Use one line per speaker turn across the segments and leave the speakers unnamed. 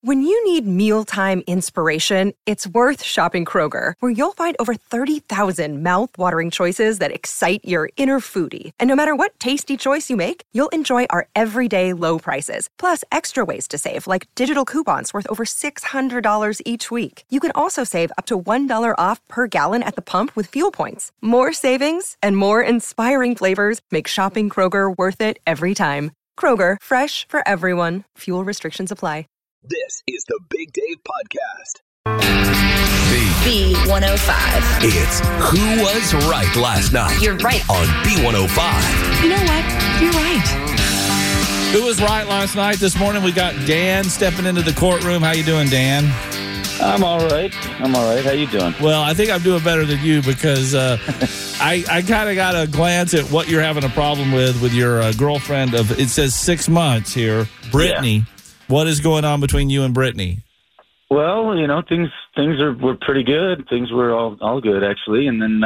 When you need mealtime inspiration, it's worth shopping Kroger, where you'll find over 30,000 mouth-watering choices that excite your inner foodie. And no matter what tasty choice you make, you'll enjoy our everyday low prices, plus extra ways to save, like digital coupons worth over $600 each week. You can also save up to $1 off per gallon at the pump with fuel points. More savings and more inspiring flavors make shopping Kroger worth it every time. Kroger, fresh for everyone. Fuel restrictions apply.
This is the Big Dave Podcast.
B105.
It's Who Was Right Last Night.
You're right.
On B105.
You know what? You're right.
Who was right last night? This morning we got Dan stepping into the courtroom. How you doing, Dan?
I'm all right. How you doing?
Well, I think I'm doing better than you because I kind of got a glance at what you're having a problem with your girlfriend of, it says 6 months here, Brittany. Yeah. What is going on between you and Brittany?
Well, you know, things were pretty good. Things were all good, actually. And then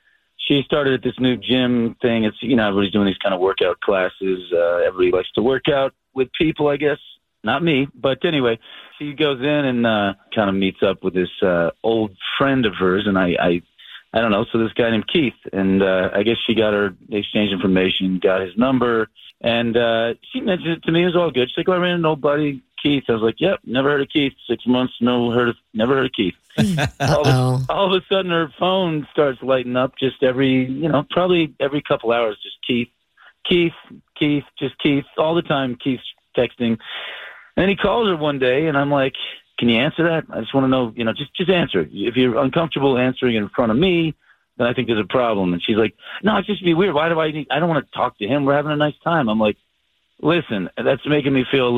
she started at this new gym thing. It's, you know, everybody's doing these kind of workout classes. Everybody likes to work out with people, I guess. Not me. But anyway, she goes in and kind of meets up with this old friend of hers. And I don't know. So this guy named Keith. And I guess they exchanged information, got his number. And she mentioned it to me. It was all good. She's like, "Oh, I ran into old buddy Keith." I was like, "Yep, never heard of Keith. 6 months, never heard of Keith." all of a sudden, her phone starts lighting up. Just probably every couple hours, just Keith, just Keith, all the time. Keith's texting, and then he calls her one day, and I'm like, "Can you answer that? I just want to know. You know, just answer. If you're uncomfortable answering in front of me, then I think there's a problem." And she's like, "No, it's just be weird. Why do I don't want to talk to him. We're having a nice time." I'm like, "Listen, that's making me feel a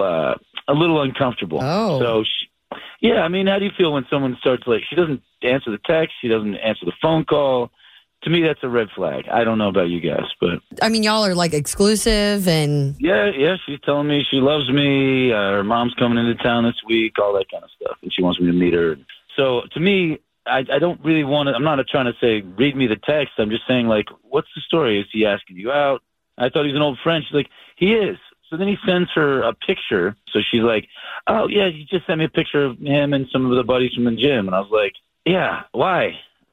little uncomfortable."
Oh.
So, yeah, I mean, how do you feel when someone starts, like, she doesn't answer the text, she doesn't answer the phone call? To me, that's a red flag. I don't know about you guys, but...
I mean, y'all are, like, exclusive and...
Yeah, she's telling me she loves me, her mom's coming into town this week, all that kind of stuff, and she wants me to meet her. So, to me... I don't really want to, I'm not trying to say, read me the text. I'm just saying, like, what's the story? Is he asking you out? I thought he's an old friend. She's like, he is. So then he sends her a picture. So she's like, "Oh, yeah, you just sent me a picture of him and some of the buddies from the gym." And I was like, "Yeah, why?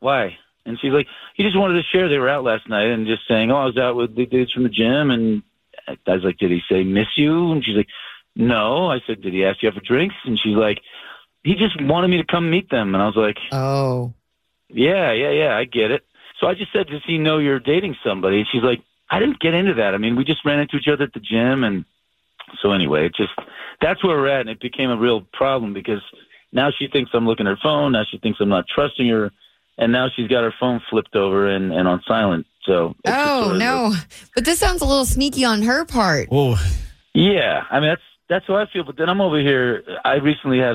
And she's like, "He just wanted to share. They were out last night," and just saying, "Oh, I was out with the dudes from the gym." And I was like, "Did he say miss you?" And she's like, "No." I said, "Did he ask you out for drinks?" And she's like, "He just wanted me to come meet them." And I was like,
"Oh,
yeah, I get it." So I just said, "Does he know you're dating somebody?" And she's like, "I didn't get into that. I mean, we just ran into each other at the gym." And so anyway, that's where we're at. And it became a real problem because now she thinks I'm looking at her phone. Now she thinks I'm not trusting her. And now she's got her phone flipped over and on silent. So
no. But this sounds a little sneaky on her part.
Oh,
yeah. I mean, that's how I feel. But then I'm over here. I recently had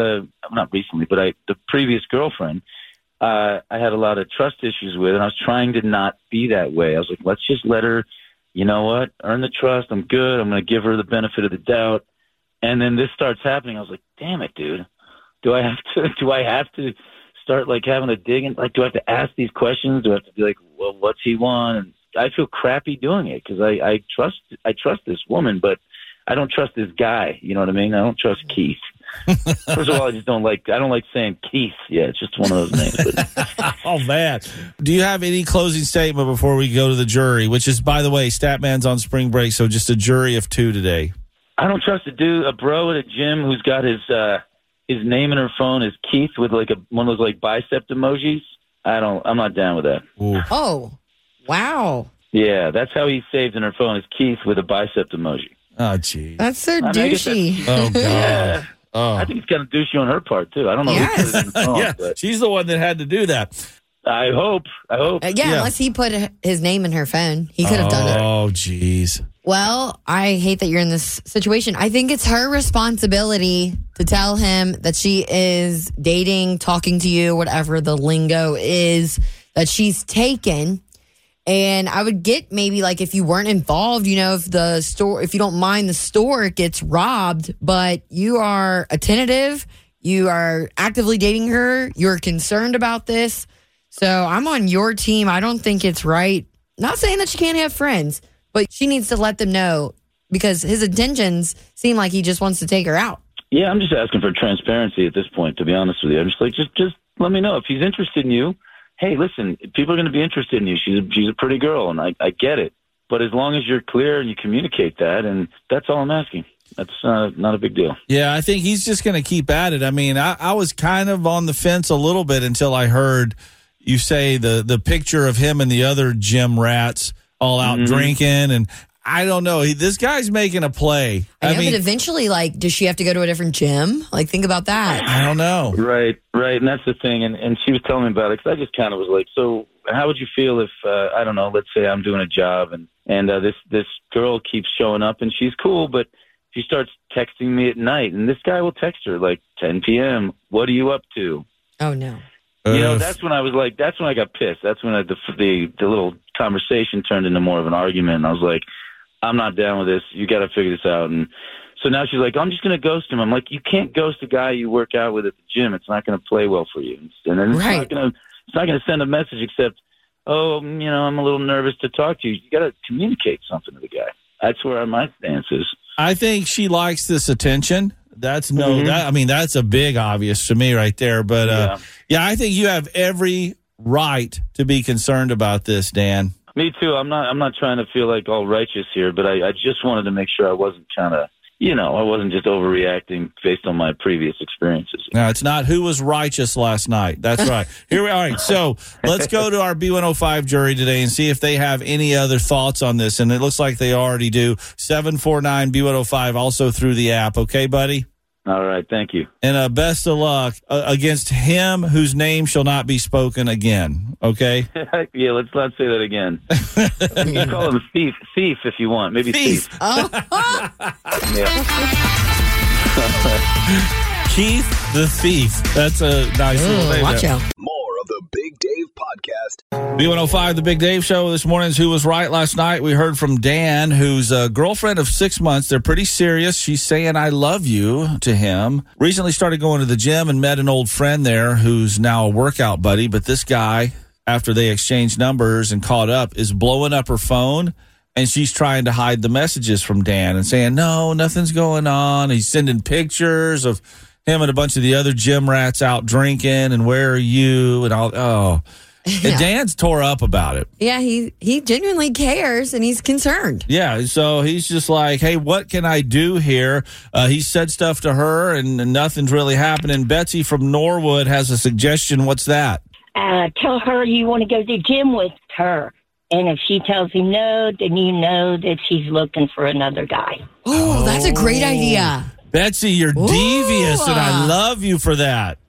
the previous girlfriend, I had a lot of trust issues with, and I was trying to not be that way. I was like, let's just let her, you know what, earn the trust. I'm good. I'm going to give her the benefit of the doubt. And then this starts happening. I was like, damn it, dude. Do I have to start, like, having to dig in? Like, do I have to ask these questions? Do I have to be like, well, what's he want? And I feel crappy doing it because I trust this woman, but I don't trust this guy. You know what I mean? I don't trust Keith. First of all, I don't like saying Keith. Yeah, it's just one of those names. But.
Oh, man. Do you have any closing statement before we go to the jury, which is, by the way, Statman's on spring break, so just a jury of 2 today.
I don't trust a bro at a gym who's got his name in her phone is Keith with like one of those like bicep emojis. I'm not down with that.
Ooh.
Oh, wow.
Yeah, that's how he's saved in her phone is Keith with a bicep emoji.
Oh, geez.
That's so douchey.
Oh, God.
Yeah.
Oh.
I think it's kind of douchey on her part, too. I don't know
Yes.
who put it in the phone,
Yeah,
but
she's the one that had to do that.
I hope.
Unless he put his name in her phone. He could have done it.
Oh, jeez.
Well, I hate that you're in this situation. I think it's her responsibility to tell him that she is dating, talking to you, whatever the lingo is, that she's taken. And I would get maybe like if you weren't involved, you know, if you don't mind the store gets robbed, but you are attentive, you are actively dating her, you're concerned about this. So I'm on your team. I don't think it's right. Not saying that she can't have friends, but she needs to let them know because his intentions seem like he just wants to take her out.
Yeah, I'm just asking for transparency at this point, to be honest with you. I'm just like, just let me know if he's interested in you. Hey, listen, people are going to be interested in you. She's a pretty girl, and I get it. But as long as you're clear and you communicate that, and that's all I'm asking. That's not a big deal.
Yeah, I think he's just going to keep at it. I mean, I was kind of on the fence a little bit until I heard you say the picture of him and the other gym rats all out drinking, and I don't know. This guy's making a play.
I mean, but eventually, like, does she have to go to a different gym? Like, think about that.
I don't know.
Right. And that's the thing. And she was telling me about it because I just kind of was like, so how would you feel if, I don't know, let's say I'm doing a job and this girl keeps showing up and she's cool, but she starts texting me at night, and this guy will text her like 10 p.m. What are you up to?
Oh, no.
You know, that's when I was like, that's when I got pissed. That's when the little conversation turned into more of an argument. And I was like, I'm not down with this. You got to figure this out. And so now she's like, I'm just going to ghost him. I'm like, you can't ghost a guy you work out with at the gym. It's not going to play well for you. And then it's not going to send a message except, oh, you know, I'm a little nervous to talk to you. You got to communicate something to the guy. That's where my stance is.
I think she likes this attention. That's that's a big obvious to me right there. But yeah, I think you have every right to be concerned about this, Dan.
Me too. I'm not trying to feel like all righteous here, but I just wanted to make sure I wasn't kind of, I wasn't just overreacting based on my previous experiences.
No, it's not who was righteous last night. That's right. All right. So let's go to our B105 jury today and see if they have any other thoughts on this. And it looks like they already do. 749-B105 also through the app. Okay, buddy?
All right. Thank you.
And best of luck against him whose name shall not be spoken again. Okay?
Yeah, let's not say that again. You can call him Thief if you want. Maybe Thief.
Oh.
Keith the Thief. That's a nice little name.
Watch out.
More of the Big Dave Podcast.
B105, the Big Dave Show. This morning's Who Was Right last night. We heard from Dan, who's a girlfriend of 6 months. They're pretty serious. She's saying, I love you to him. Recently started going to the gym and met an old friend there who's now a workout buddy. But this guy, after they exchanged numbers and caught up, is blowing up her phone. And she's trying to hide the messages from Dan and saying, no, nothing's going on. He's sending pictures of him and a bunch of the other gym rats out drinking and where are you and all. Oh, and Dan's tore up about it.
Yeah, he genuinely cares and he's concerned.
Yeah, so he's just like, hey, what can I do here? He said stuff to her and nothing's really happening. Betsy from Norwood has a suggestion. What's that?
Tell her you want to go to the gym with her. And if she tells him no, then you know that she's looking for another guy.
Oh, that's a great idea.
Betsy, you're devious, and I love you for that.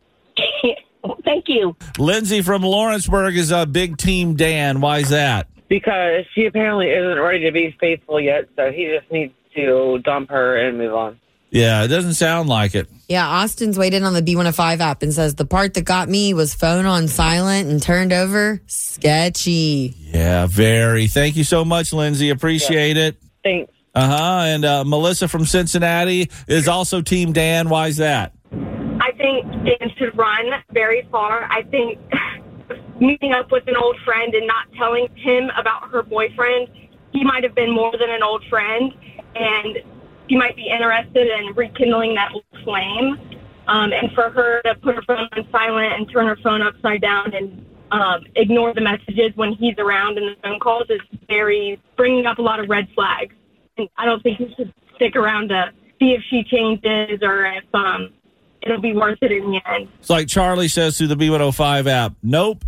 Thank you.
Lindsay from Lawrenceburg is a big team Dan. Why is that?
Because she apparently isn't ready to be faithful yet, so he just needs to dump her and move on.
Yeah, it doesn't sound like it.
Yeah, Austin's weighed in on the B105 app and says the part that got me was phone on silent and turned over. Sketchy.
Yeah, very. Thank you so much, Lindsay. Appreciate it.
Thanks.
And Melissa from Cincinnati is also Team Dan. Why is that?
I think Dan should run very far. I think meeting up with an old friend and not telling him about her boyfriend, he might have been more than an old friend, and he might be interested in rekindling that old flame. And for her to put her phone on silent and turn her phone upside down and ignore the messages when he's around in the phone calls is bringing up a lot of red flags. And I don't think he should stick around to see if she changes or if it'll be worth it in the end.
It's like Charlie says through the B105 app. Nope.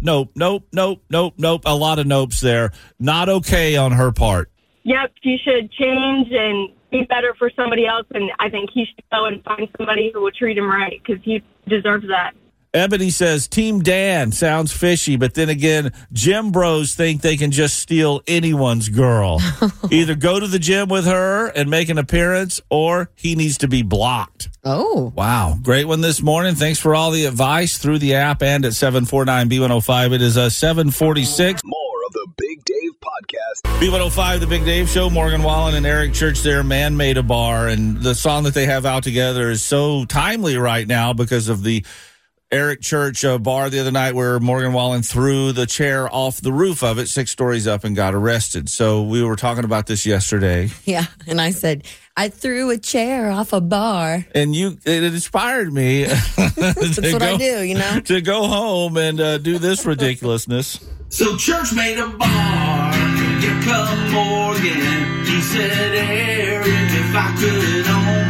A lot of nopes there. Not okay on her part.
Yep, she should change and be better for somebody else, and I think he should go and find somebody who will treat him right because he deserves that.
Ebony says, Team Dan sounds fishy, but then again, gym bros think they can just steal anyone's girl. Either go to the gym with her and make an appearance, or he needs to be blocked.
Oh.
Wow. Great one this morning. Thanks for all the advice through the app and at 749-B105. It is 746.
More of the Big Dave Podcast.
B105, the Big Dave Show. Morgan Wallen and Eric Church there, Man Made a Bar. And the song that they have out together is so timely right now because of the Eric Church bar the other night where Morgan Wallen threw the chair off the roof of it 6 stories up and got arrested. So we were talking about this yesterday.
Yeah, and I said, I threw a chair off a bar.
And it inspired me.
That's what I do, you know?
To go home and do this ridiculousness.
So Church made a bar. Here come Morgan. He said, Eric, if I could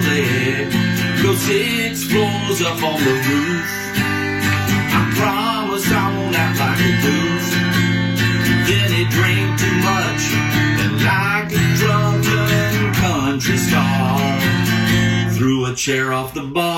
only go 6 floors up on the roof, I promise I won't act like a goof. Then he drank too much and like a drunken country star threw a chair off the bar.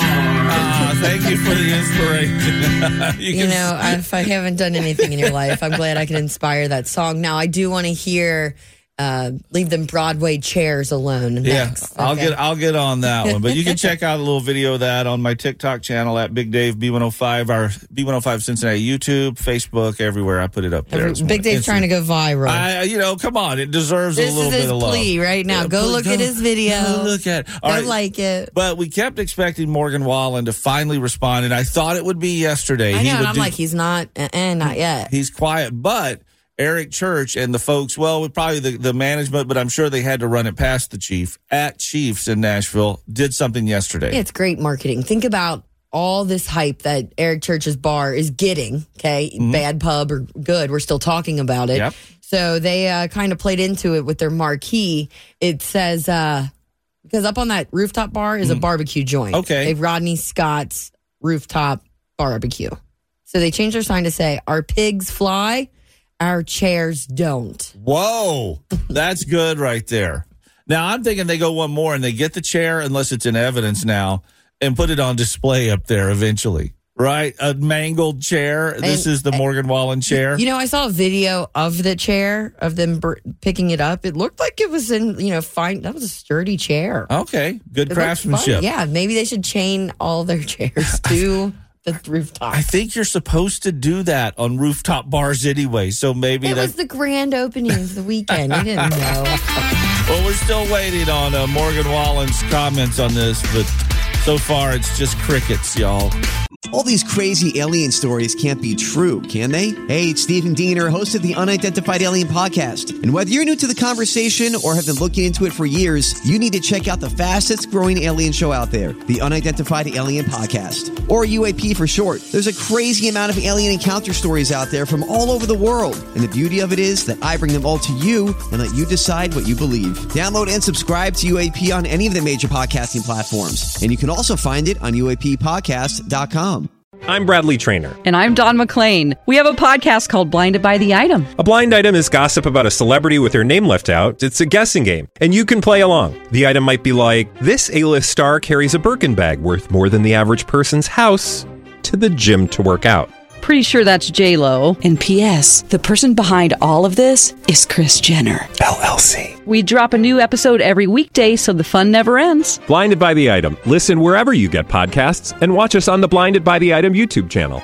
Thank you for the inspiration.
You know, if I haven't done anything in your life, I'm glad I can inspire that song. Now, I do want to hear Leave Them Broadway Chairs Alone next.
Yeah,
Okay.
I'll get on that one. But you can check out a little video of that on my TikTok channel at Big Dave B105, our B105 Cincinnati YouTube, Facebook, everywhere. I put it up there.
Big Dave's trying to go viral.
Come on. It deserves a little bit of love.
This is his plea right now. Go look at his video.
Go look at it. All right.
Like it.
But we kept expecting Morgan Wallen to finally respond, and I thought it would be yesterday.
I know, and I'm like, he's not, not yet.
He's quiet, but Eric Church and the folks, well, probably the management, but I'm sure they had to run it past the chief at Chiefs in Nashville, did something yesterday.
Yeah, it's great marketing. Think about all this hype that Eric Church's bar is getting, okay? Mm-hmm. Bad pub or good, we're still talking about it.
Yep.
So they kind of played into it with their marquee. It says, because up on that rooftop bar is a barbecue joint.
Okay.
A Rodney Scott's rooftop barbecue. So they changed their sign to say, our pigs fly, our chairs don't.
Whoa, that's good right there. Now, I'm thinking they go one more and they get the chair, unless it's in evidence now, and put it on display up there eventually, right? A mangled chair. This is the Morgan Wallen chair.
You know, I saw a video of the chair, of them picking it up. It looked like it was in, fine. That was a sturdy chair.
Okay, good craftsmanship.
Yeah, maybe they should chain all their chairs to the rooftop.
I think you're supposed to do that on rooftop bars anyway, so maybe
it was the grand opening of the weekend. I didn't know.
Well, we're still waiting on Morgan Wallen's comments on this, but so far it's just crickets, y'all.
All these crazy alien stories can't be true, can they? Hey, it's Stephen Diener, host of the Unidentified Alien Podcast. And whether you're new to the conversation or have been looking into it for years, you need to check out the fastest growing alien show out there, the Unidentified Alien Podcast, or UAP for short. There's a crazy amount of alien encounter stories out there from all over the world. And the beauty of it is that I bring them all to you and let you decide what you believe. Download and subscribe to UAP on any of the major podcasting platforms. And you can also find it on UAPpodcast.com.
I'm Bradley Trainer.
And I'm Don McClain. We have a podcast called Blinded by the Item.
A blind item is gossip about a celebrity with their name left out. It's a guessing game, and you can play along. The item might be like, this A-list star carries a Birkin bag worth more than the average person's house to the gym to work out.
Pretty sure that's J-Lo.
And P.S. the person behind all of this is Kris Jenner,
LLC.
We drop a new episode every weekday so the fun never ends.
Blinded by the Item. Listen wherever you get podcasts and watch us on the Blinded by the Item YouTube channel.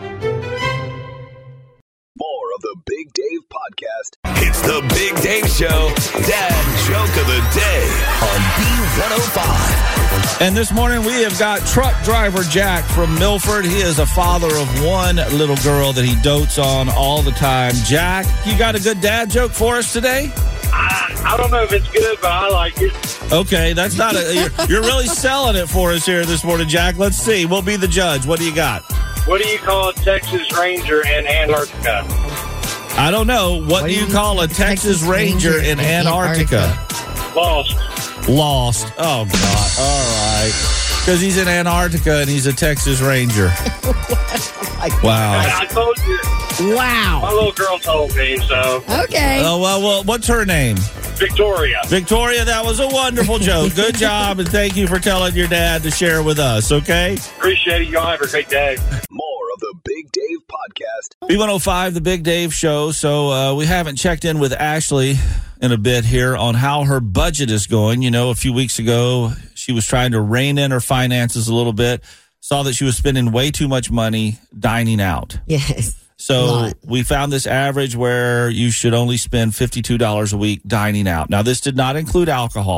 More of the Big Dave Podcast. It's the Big Dave Show. Dad joke of the day on B105.
And this morning we have got truck driver Jack from Milford. He is a father of one little girl that he dotes on all the time. Jack, you got a good dad joke for us today?
I don't know if it's good, but I like it.
Okay, that's not you're really selling it for us here this morning, Jack. Let's see. We'll be the judge. What do you got?
What do you call a Texas Ranger in Antarctica?
I don't know. What do you call a Texas Ranger in Antarctica?
Lost.
Lost. Oh, God. All right. Because he's in Antarctica and he's a Texas Ranger. Wow.
I told you.
Wow.
My little girl told me, so.
Okay.
Oh, well, what's her name?
Victoria.
Victoria, that was a wonderful joke. Good job, and thank you for telling your dad to share with us, okay?
Appreciate it. Y'all have a great day.
More of the Big Dave Podcast.
B105, the Big Dave Show. So we haven't checked in with Ashley in a bit here on how her budget is going. You know, a few weeks ago, she was trying to rein in her finances a little bit, saw that she was spending way too much money dining out.
Yes.
So we found this average where you should only spend $52 a week dining out. Now, this did not include alcohol.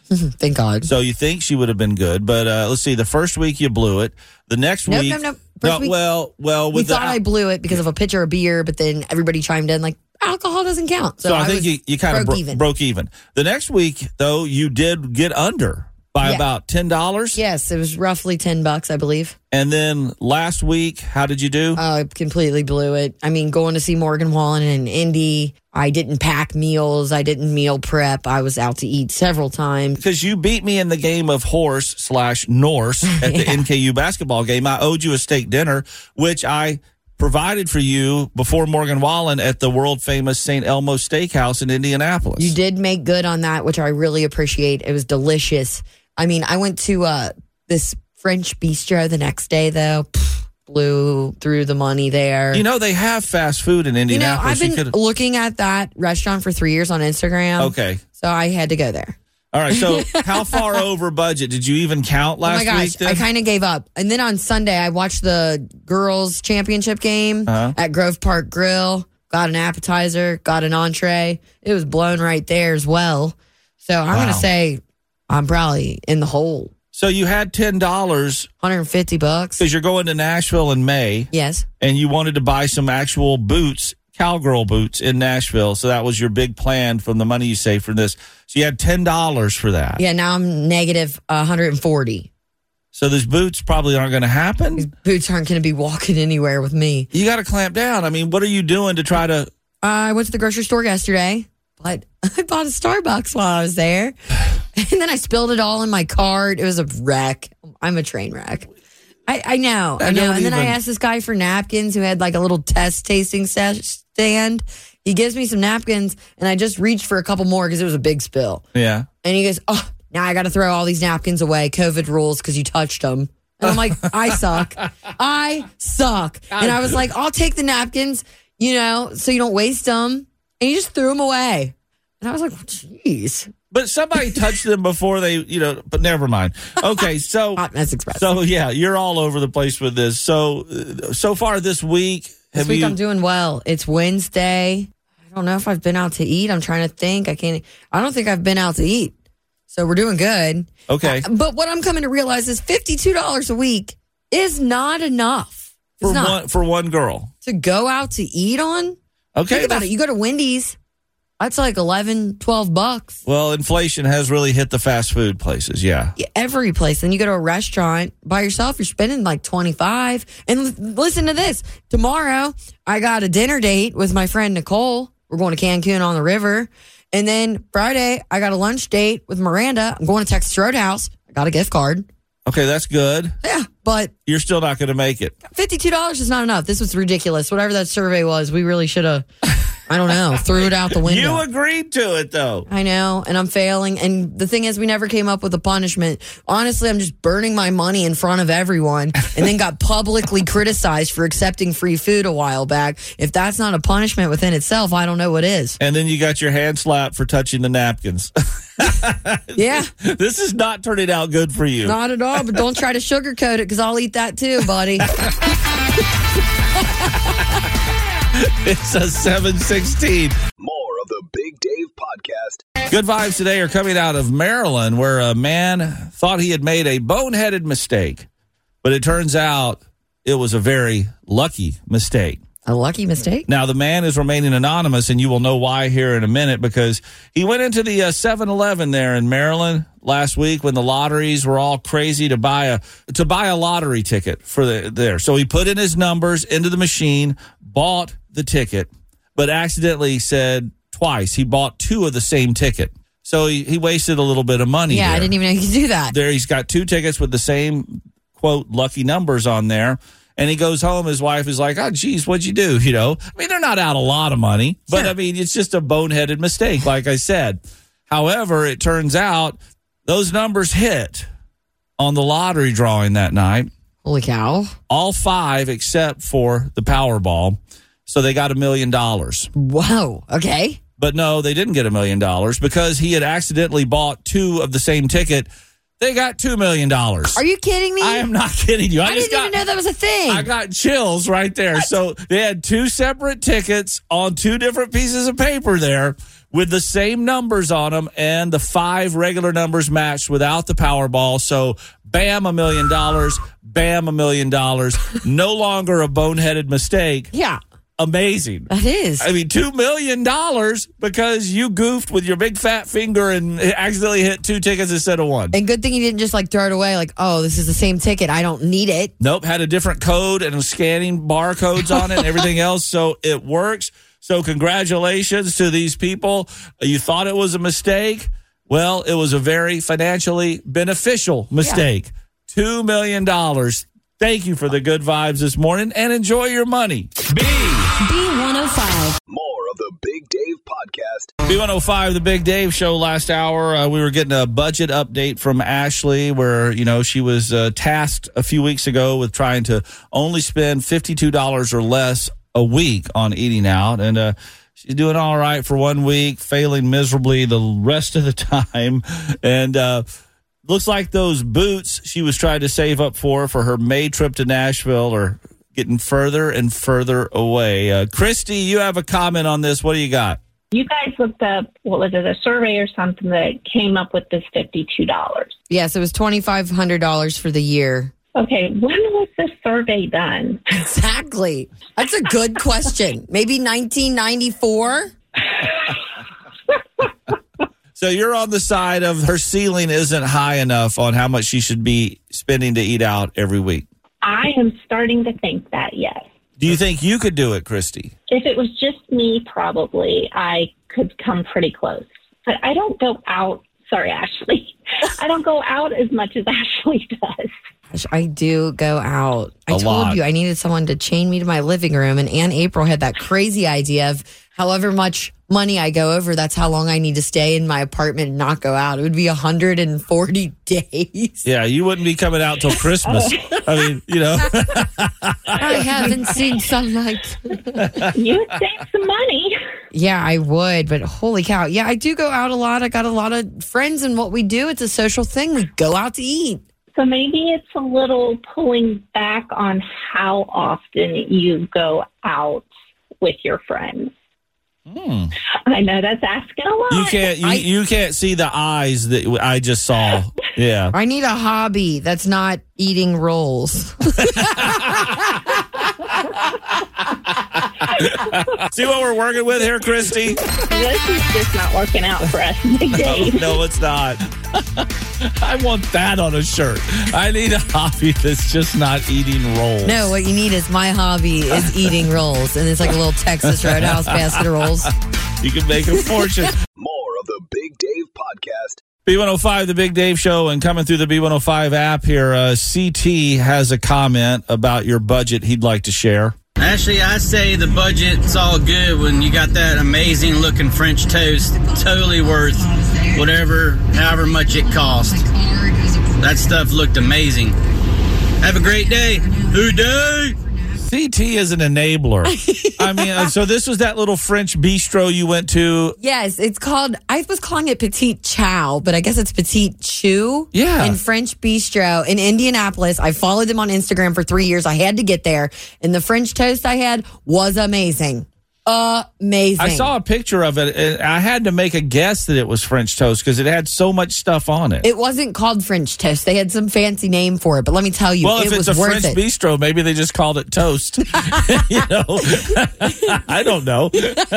Thank God.
So you think she would have been good, but let's see. The first week you blew it. The next week,
Nope. First week,
well,
we thought I blew it because of a pitcher of beer, but then everybody chimed in like alcohol doesn't count.
So I think you kind of broke even. The next week, though, you did get under by about $10.
Yes, it was roughly $10, I believe.
And then last week, how did you do?
I completely blew it. I mean, going to see Morgan Wallen in Indy, I didn't pack meals. I didn't meal prep. I was out to eat several times.
Because you beat me in the game of horse/Norse at the NKU basketball game. I owed you a steak dinner, which I provided for you before Morgan Wallen at the world-famous St. Elmo Steakhouse in Indianapolis.
You did make good on that, which I really appreciate. It was delicious. I mean, I went to this French bistro the next day, though. Blew through the money there.
You know, they have fast food in Indianapolis.
I've been looking at that restaurant for 3 years on Instagram.
Okay.
So I had to go there.
All right. So how far over budget? Did you even count last week?
Oh my gosh, I kind of gave up. And then on Sunday, I watched the girls' championship game at Grove Park Grill. Got an appetizer, got an entree. It was blown right there as well. So I'm going to say I'm probably in the hole.
So you had $10.
$150.
Because you're going to Nashville in May.
Yes.
And you wanted to buy some actual boots, cowgirl boots in Nashville. So that was your big plan from the money you saved for this. So you had $10 for that.
Yeah, now I'm negative 140.
So these boots probably aren't going to happen?
These boots aren't going to be walking anywhere with me.
You got to clamp down. I mean, what are you doing to try to...
I went to the grocery store yesterday, but I bought a Starbucks while I was there. And then I spilled it all in my cart. It was a wreck. I'm a train wreck. I know. And then I asked this guy for napkins who had like a little test tasting stand. He gives me some napkins, and I just reached for a couple more because it was a big spill.
Yeah.
And he goes, oh, now I got to throw all these napkins away. COVID rules because you touched them. And I'm like, I suck. I suck. And I was like, I'll take the napkins, so you don't waste them. And he just threw them away. And I was like, jeez.
But somebody touched them before they, but never mind. Okay, so.
Hot Mess Express.
So, yeah, you're all over the place with this. So far this week.
I'm doing well. It's Wednesday. I don't know if I've been out to eat. I'm trying to think. I don't think I've been out to eat. So we're doing good.
Okay.
But what I'm coming to realize is $52 a week is not enough.
For one girl.
To go out to eat on?
Okay.
Think about it. You go to Wendy's. That's like $11, $12.
Well, inflation has really hit the fast food places, yeah.
Every place. Then you go to a restaurant by yourself, you're spending like $25. And listen to this. Tomorrow, I got a dinner date with my friend Nicole. We're going to Cancun on the river. And then Friday, I got a lunch date with Miranda. I'm going to Texas Roadhouse. I got a gift card.
Okay, that's good.
Yeah, but...
You're still not going to make it.
$52 is not enough. This was ridiculous. Whatever that survey was, we really should have... I don't know. Threw it out the window.
You agreed to it, though.
I know, and I'm failing. And the thing is, we never came up with a punishment. Honestly, I'm just burning my money in front of everyone and then got publicly criticized for accepting free food a while back. If that's not a punishment within itself, I don't know what is.
And then you got your hand slapped for touching the napkins.
Yeah.
This is not turning out good for you.
Not at all, but don't try to sugarcoat it because I'll eat that too, buddy.
It's a 7:16.
More of the Big Dave Podcast.
Good vibes today are coming out of Maryland, where a man thought he had made a boneheaded mistake, but it turns out it was a very lucky mistake.
A lucky mistake?
Now, the man is remaining anonymous, and you will know why here in a minute, because he went into the 7-Eleven there in Maryland last week when the lotteries were all crazy to buy a lottery ticket for there. So he put in his numbers into the machine, bought the ticket, but accidentally said twice he bought two of the same ticket. So he wasted a little bit of money.
Yeah,
there.
I didn't even know you could do that.
There, he's got two tickets with the same, quote, lucky numbers on there. And he goes home, his wife is like, oh, geez, what'd you do? I mean, they're not out a lot of money, but
sure.
I mean, it's just a boneheaded mistake, like I said. However, it turns out those numbers hit on the lottery drawing that night.
Holy cow.
All five except for the Powerball. So they got $1 million.
Whoa. Okay.
But no, they didn't get $1 million because he had accidentally bought two of the same ticket. They got $2 million.
Are you kidding me?
I am not kidding you.
I didn't even know that was a thing.
I got chills right there. What? So they had two separate tickets on two different pieces of paper there with the same numbers on them and the 5 regular numbers matched without the Powerball. So, bam, $1 million. Bam, $1 million. No longer a boneheaded mistake.
Yeah.
Amazing.
That is.
I mean, $2 million because you goofed with your big fat finger and accidentally hit 2 tickets instead of 1.
And good thing you didn't just like throw it away like, oh, this is the same ticket. I don't need it.
Nope. Had a different code and scanning barcodes on it and everything else. So it works. So congratulations to these people. You thought it was a mistake. Well, it was a very financially beneficial mistake. Yeah. $2 million. Thank you for the good vibes this morning and enjoy your money.
B105. More of the Big Dave Podcast.
B105, the Big Dave Show last hour. We were getting a budget update from Ashley where, she was tasked a few weeks ago with trying to only spend $52 or less a week on eating out. And she's doing all right for 1 week, failing miserably the rest of the time. And looks like those boots she was trying to save up for her May trip to Nashville are getting further and further away. Christy, you have a comment on this. What do you got?
You guys looked up, what was it, a survey or something that came up with this $52.
Yes, it was $2,500 for the year.
Okay, when was this survey done?
Exactly. That's a good question. Maybe 1994?
So you're on the side of her ceiling isn't high enough on how much she should be spending to eat out every week.
I am starting to think that, yes.
Do you think you could do it, Christy?
If it was just me, probably I could come pretty close. But I don't go out. Sorry, Ashley. I don't go out as much as Ashley does.
Gosh, I do go out. I told
lot.
you I needed someone to chain me to my living room, and Aunt April had that crazy idea of however much money I go over, that's how long I need to stay in my apartment and not go out. It would be 140 days.
Yeah, you wouldn't be coming out till Christmas. I mean,
I haven't seen sunlight.
You would save some money.
Yeah, I would, but holy cow. Yeah, I do go out a lot. I got a lot of friends, and what we do, it's a social thing. We go out to eat.
So maybe it's a little pulling back on how often you go out with your friends. I know that's asking a lot.
You can't see the eyes that I just saw. Yeah.
I need a hobby that's not eating rolls.
See what we're working with here, Christy?
This is just not working out for us, Big Dave.
No, it's not. I want that on a shirt. I need a hobby that's just not eating rolls.
No, what you need is my hobby is eating rolls. And it's like a little Texas Roadhouse basket of rolls.
You can make a fortune.
More of the Big Dave Podcast.
B105, the Big Dave Show, and coming through the B105 app here, CT has a comment about your budget he'd like to share.
Actually, I say the budget's all good when you got that amazing looking French toast. Totally worth however much it cost. That stuff looked amazing. Have a great day. Good day.
CT is an enabler. I mean, so this was that little French bistro you went to.
Yes, it's called, I was calling it Petite Chow, but I guess it's Petite Chew.
Yeah.
In French Bistro in Indianapolis. I followed them on Instagram for 3 years. I had to get there. And the French toast I had was amazing. Amazing.
I saw a picture of it, and I had to make a guess that it was French toast because it had so much stuff on it.
It wasn't called French toast. They had some fancy name for it, but let me tell you,
well,
it was
worth it. Well, if
worth
it's a French bistro, maybe they just called it toast. I don't know.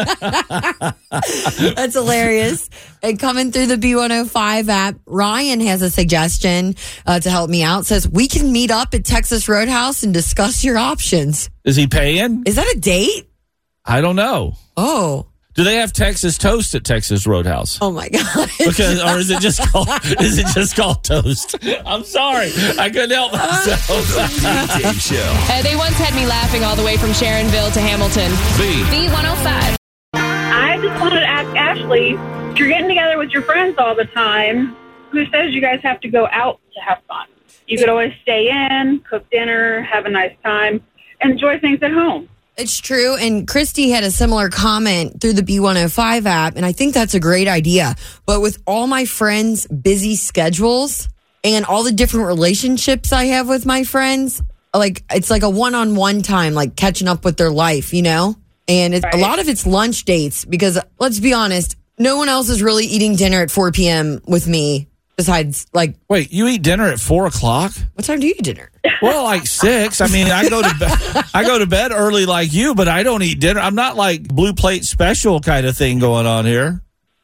That's hilarious. And coming through the B105 app, Ryan has a suggestion to help me out. Says, we can meet up at Texas Roadhouse and discuss your options.
Is he paying?
Is that a date?
I don't know.
Oh.
Do they have Texas toast at Texas Roadhouse?
Oh my God.
Or is it just called toast? I'm sorry. I couldn't help myself.
The Dave Show.
They once had me laughing all the way from Sharonville to Hamilton. B105.
I just wanted to ask Ashley, if you're getting together with your friends all the time, who says you guys have to go out to have fun? You could always stay in, cook dinner, have a nice time, and enjoy things at home.
It's true. And Christy had a similar comment through the B105 app. And I think that's a great idea. But with all my friends' busy schedules and all the different relationships I have with my friends, like it's like a one-on-one time, like catching up with their life, you know? And a lot of it's lunch dates because let's be honest, No one else is really eating dinner at 4 p.m. with me besides, like...
Wait, you eat dinner at 4 o'clock?
What time do you eat dinner?
Well, like 6. I mean, I go to bed early like you, but I don't eat dinner. I'm not like blue plate special kind of thing going on here.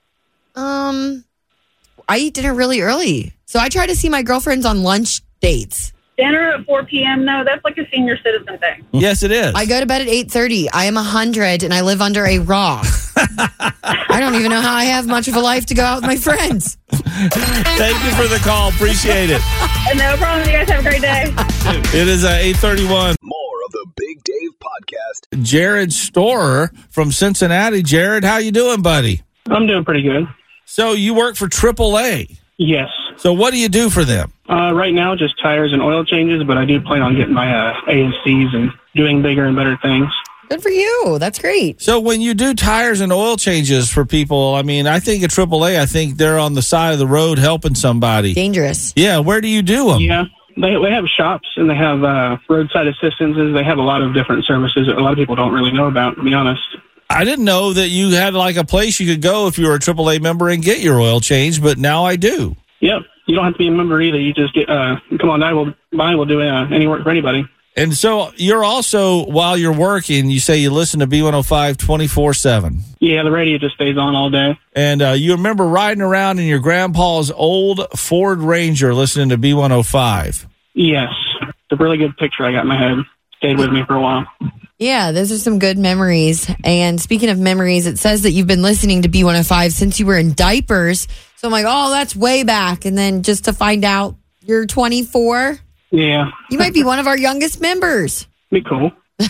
I eat dinner really early. So I try to see my girlfriends on lunch dates.
Dinner at 4 p.m.? No, that's like a senior citizen thing.
Yes, it is.
I go to bed at 8:30. I am 100 and I live under a rock. I don't even know how I have much of a life to go out with my friends.
Thank you for the call. Appreciate it.
No problem. You guys have a great day.
It is 8:31.
More of the Big Dave Podcast.
Jared Storer from Cincinnati. Jared, how you doing, buddy?
I'm doing pretty good.
So you work for AAA?
Yes.
So what do you do for them?
Right now, just tires and oil changes, but I do plan on getting my ASCs and doing bigger and better things.
Good for you. That's great.
So when you do tires and oil changes for people, I mean, I think at AAA, I think they're on the side of the road helping somebody.
Dangerous.
Yeah, where do you do them?
Yeah, they have shops and they have roadside assistances. They have a lot of different services that a lot of people don't really know about, to be honest.
I didn't know that you had like a place you could go if you were a AAA member and get your oil changed, but now I do.
Yep. You don't have to be a member either. You just get come on by. We'll do any work for anybody.
And so you're also, while you're working, you say you listen to B105 24/7.
Yeah, the radio just stays on all day.
And you remember riding around in your grandpa's old Ford Ranger listening to B105.
Yes. It's a really good picture I got in my head. Stayed with me for a while.
Yeah, those are some good memories. And speaking of memories, it says that you've been listening to B105 since you were in diapers. So I'm like, oh, that's way back. And then just to find out you're 24.
Yeah.
You might be one of our youngest members.
Be cool.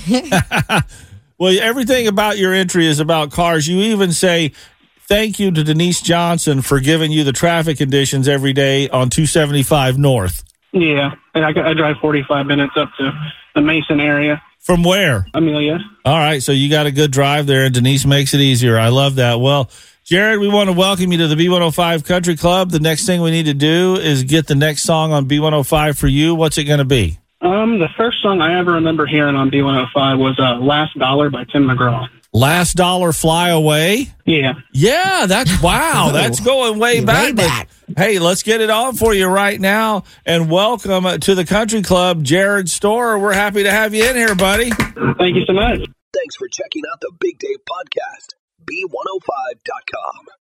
Well, everything about your entry is about cars. You even say thank you to Denise Johnson for giving you the traffic conditions every day on 275 North.
Yeah. And I drive 45 minutes up to the Mason area.
From where?
Amelia.
All right, so you got a good drive there, and Denise makes it easier. I love that. Well, Jared, we want to welcome you to the B105 Country Club. The next thing we need to do is get the next song on B105 for you. What's it going to be?
The first song I ever remember hearing on B105 was Last Dollar by Tim McGraw.
Last Dollar Fly Away?
Yeah.
Yeah, wow, that's going way back. Hey, let's get it on for you right now. And welcome to the Country Club, Jared Storer. We're happy to have you in here, buddy.
Thank you so much.
Thanks for checking out the Big Dave Podcast. B105.com.